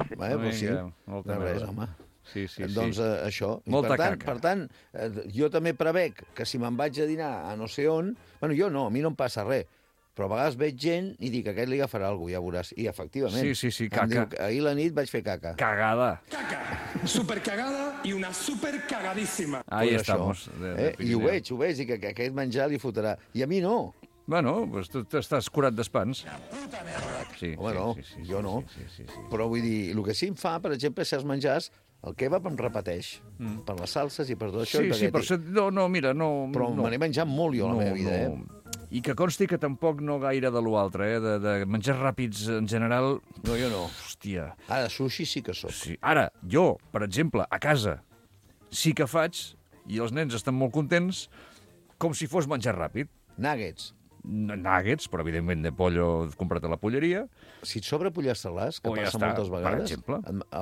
Molta merda. Home. Sí. Doncs això. Molta caca. Per tant, jo també prevec que si me'n vaig a dinar a no sé on... Bueno, jo no, a mi no em passa res. Però a vegades veig gent i dic, aquest li agafarà alguna cosa, ja veuràs. I, efectivament, sí, caca. Diu, ahir la nit vaig fer caca. Cagada. Caca. Supercagada i una supercagadíssima. Ahí estamos. I ho veig, i que aquest menjar li fotrà. I a mi no. Bueno, pues tu estàs curat d'espans. Puta merda. Home, no, jo no. Però vull dir, el que sí em fa, per exemple, certs menjars, el kebab em repeteix, per les salses i per tot això. Sí, per això... No, mira, no... Però me n'he menjat molt jo a la meva vida, I que consti que tampoc no gaire de l'altre, de menjars ràpids en general... No, jo no. Hòstia. Ara, sushi sí que soc. Sí. Ara, jo, per exemple, a casa, sí que faig, i els nens estan molt contents, com si fos menjar ràpid. Nuggets. Nuggets, però evidentment de pollo comprat a la polleria. Si et sobra pollastre-les, que passa moltes vegades, per exemple.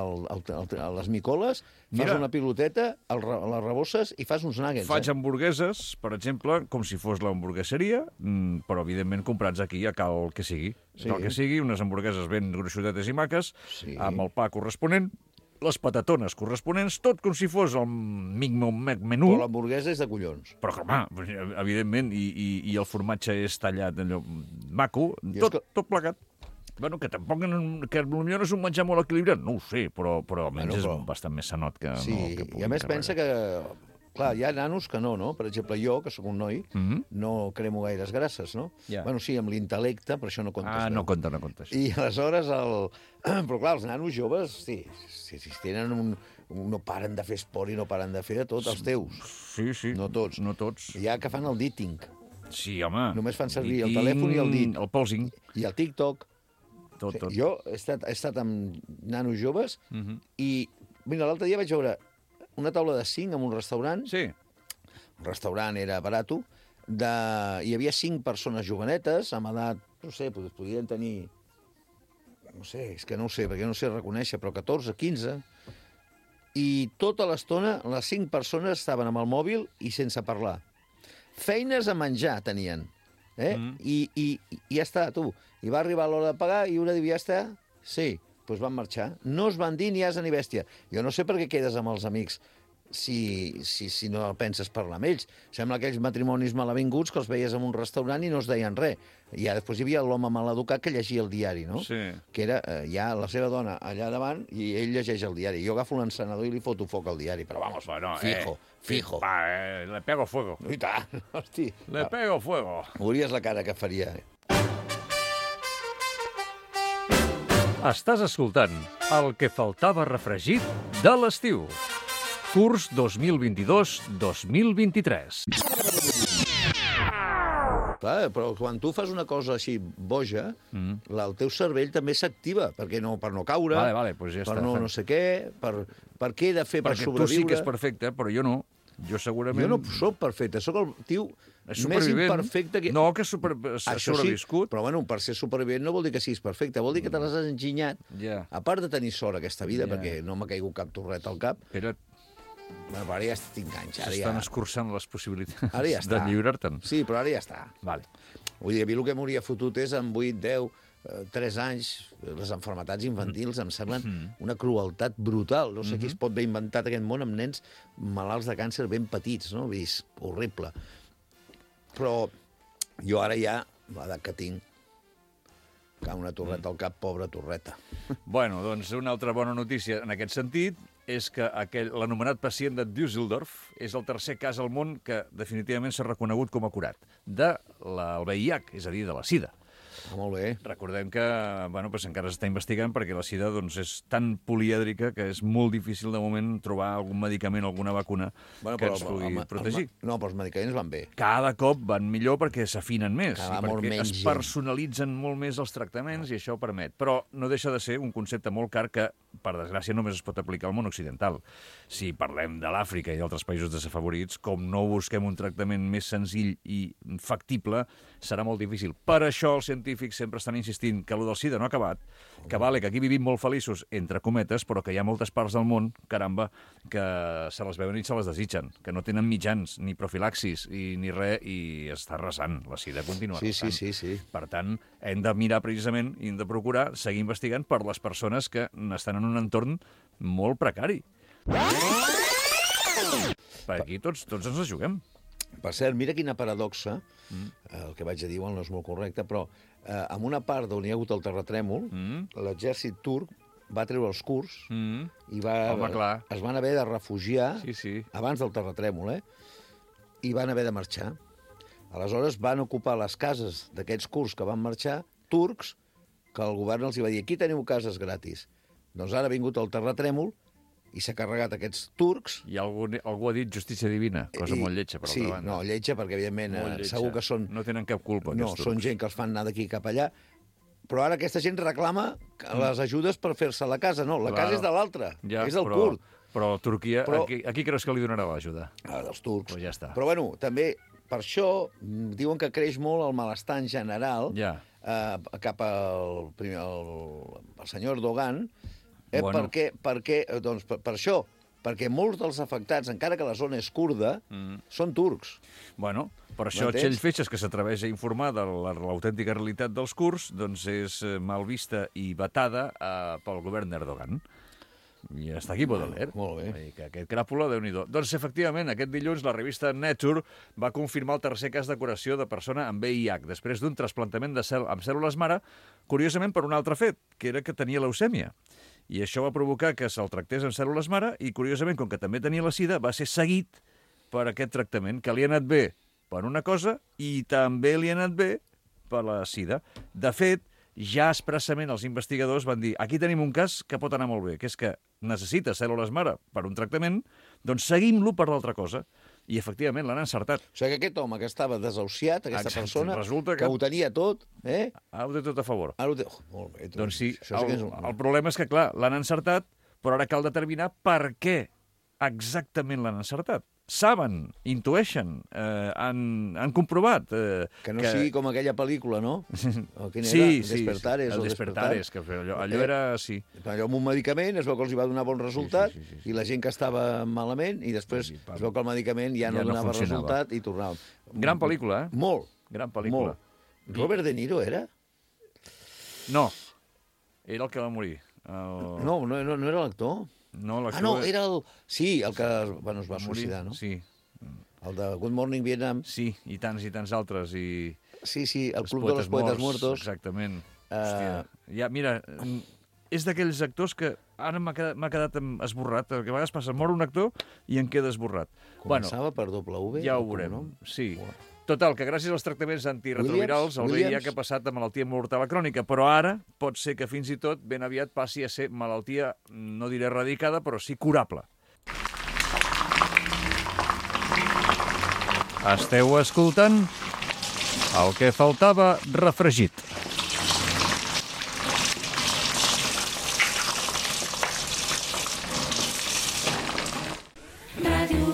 A les micoles, fas una piloteta, les rebosses i fas uns nuggets. Faig hamburgueses, per exemple, com si fos l'hamburgueseria, però evidentment comprats aquí a cal que sigui. Cal que sigui, unes hamburgueses ben gruixudetes i maques, amb el pa corresponent, les patatones corresponents, tot com si fos el menú. Però l'hamburguesa és de collons. Però, home, evidentment, i el formatge és tallat allò maco, tot plegat. Bueno, que tampoc, que potser no és un menjar molt equilibrat, no ho sé, però almenys és bastant més sanot que... Sí, i a més pensa que... Clar, hi ha nanos que no? Per exemple, jo, que sóc un noi, no cremo gaires grasses, no? Bueno, sí, amb l'intel·lecte, però això no compta. No compta. I aleshores, però clar, els nanos joves, si tenen no paren de fer esport i no paren de fer de tot, els teus. Sí. No tots. Hi ha que fan el ditting. Sí, home. Només fan servir el telèfon i el dit. El polsing. I el TikTok. Tot. Jo he estat amb nanos joves i, mira, l'altre dia vaig veure una taula de 5 en un restaurant. Sí. El restaurant era barato. Hi havia 5 persones jovenetes, amb edat, no sé, podien tenir... No sé, és que no ho sé, perquè no sé reconèixer, però 14, 15... I tota l'estona les 5 persones estaven amb el mòbil i sense parlar. Feines a menjar tenien. I ja està, tu. I va arribar l'hora de pagar i una diu, ja està? Sí. Doncs van marxar. No es van dir ni asa ni bèstia. Jo no sé per què quedes amb els amics si no penses parlar amb ells. Sembla aquells matrimonis malavinguts que els veies en un restaurant i no es deien res. I després hi havia l'home maleducat que llegia el diari, no? Sí. Que era ja la seva dona allà davant i ell llegeix el diari. Jo agafo l'encenedor i li foto foc al diari, però vamos, fijo. Le pego fuego. I tant, hosti. Le pego fuego. Veuries la cara que faria. Estàs escoltant el que faltava refregit de l'estiu. Curs 2022-2023. Clar, però quan tu fas una cosa així boja, el teu cervell també s'activa, per no caure, Vale, pues ja per està. no sé què, per què he de fer per Perquè sobreviure. tu sí que és perfecte, però jo no. Jo segurament... Jo no sóc perfecte, sóc el tio més supervivent. imperfecte que... No, que has sobreviscut. Sí, però bueno, per ser supervivent no vol dir que siguis perfecte, vol dir que te les has enginyat. Ja. A part de tenir sort aquesta vida, perquè no m'ha caigut cap torret al cap, Però bueno, però ara ja tinc anys. s'estan escurçant les possibilitats Ara ja està. de lliurar-te'n. Sí, però ara ja està. Vale. Vull dir, a mi el que m'hauria fotut és amb 8, 10, 3 anys, les malalties infantils em semblen una crueltat brutal. No sé qui es pot haver inventat aquest món amb nens malalts de càncer ben petits, no? És horrible. Però jo ara ja, l'edat que tinc, cau una torreta al cap, pobra torreta. Bueno, doncs una altra bona notícia en aquest sentit és que l'anomenat pacient de Düsseldorf és el tercer cas al món que definitivament s'ha reconegut com a curat del VIH, és a dir, de la sida. Molt bé. Recordem que encara s'està investigant perquè la sida és tan polièdrica que és molt difícil de moment trobar algun medicament, alguna vacuna que ens pugui protegir. No, però els medicaments van bé. Cada cop van millor perquè s'afinen més i perquè es gent. personalitzen molt més els tractaments i això ho permet. Però no deixa de ser un concepte molt car que, per desgràcia, només es pot aplicar al món occidental. Si parlem de l'Àfrica i d'altres països desafavorits, com no busquem un tractament més senzill i factible, serà molt difícil. Per això els científics sempre estan insistint que allò del sida no ha acabat, que vale, que aquí vivim molt feliços, entre cometes, però que hi ha moltes parts del món, caramba, que se les veuen i se les desitgen, que no tenen mitjans, ni profilaxis, ni res, i està arrasant. La sida continua arrasant. Sí. Per tant, hem de mirar precisament i hem de procurar seguir investigant per les persones que estan en un entorn molt precari. Per aquí tots ens la juguem. Per cert, mira quina paradoxa, el que vaig a dir no és molt correcte, però en una part on hi ha hagut el terratrèmol, l'exèrcit turc va treure els kurds i es van haver de refugiar abans del terratrèmol, i van haver de marxar. Aleshores van ocupar les cases d'aquests kurds que van marxar, turcs, que el govern els va dir aquí teniu cases gratis. Doncs ara ha vingut el terratrèmol i s'ha carregat aquests turcs. I algú ha dit justícia divina, cosa molt lletja, per altra banda. Sí, no, lletja, perquè evidentment segur que són... No tenen cap culpa, aquests turcs. No, són gent que els fan anar d'aquí cap allà. Però ara aquesta gent reclama les ajudes per fer-se la casa. No, la casa és de l'altre, és del kurd. Però Turquia, a qui creus que li donarà l'ajuda? Dels turcs. Pues ja està. Però bueno, també per això diuen que creix molt el malestar en general cap al senyor Erdogan. Per això, perquè molts dels afectats, encara que la zona és kurda, són turcs. Bueno, per això Txell Feixes, que s'atreveix a informar de l'autèntica realitat dels kurds, doncs és mal vista i vetada pel govern d'Erdogan. I està aquí Baudelaire. Molt bé. Aquest cràpula, Déu-n'hi-do. Doncs, efectivament, aquest dilluns la revista Nature va confirmar el tercer cas de curació de persona amb VIH, després d'un trasplantament amb cèl·lules mare, curiosament per un altre fet, que era que tenia leucèmia. I això va provocar que se'l tractés amb cèl·lules mare i, curiosament, com que també tenia la sida, va ser seguit per aquest tractament, que li ha anat bé per una cosa i també li ha anat bé per la sida. De fet, ja expressament els investigadors van dir aquí tenim un cas que pot anar molt bé, que és que necessita cèl·lules mare per un tractament, doncs seguim-lo per l'altra cosa. I, efectivament, l'han encertat. O sigui que aquest home que estava desahuciat, aquesta persona, que ho tenia tot... Ara ho té tot a favor. Molt bé. Doncs sí, el problema és que, clar, l'han encertat, però ara cal determinar per què exactament l'han encertat. Saben, intueixen, han comprovat... Que no sigui com aquella pel·lícula, no? Sí, el Despertares, que allò era... Sí. Allò amb un medicament es veu que els va donar bon resultat i la gent que estava malament i després es veu que el medicament ja no donava resultat i tornava. Gran pel·lícula, Molt. Gran pel·lícula. Robert De Niro era? No, era el que va morir. No era l'actor? No, era el... Sí, el que es va suïcidar, no? Sí. El de Good Morning Vietnam. Sí, i tants altres. Sí, el Club de los Poetes Muertos. Exactament. Hòstia. Ja, mira, és d'aquells actors que ara m'ha quedat esborrat, perquè a vegades passa, mor un actor i en queda esborrat. Començava per W? Ja ho veurem, sí. Total, que gràcies als tractaments antiretrovirals el VIH ha passat a malaltia mortal crònica, però ara pot ser que fins i tot ben aviat passi a ser malaltia, no diré erradicada, però sí curable. Esteu escoltant El que faltava refregit. Ràdio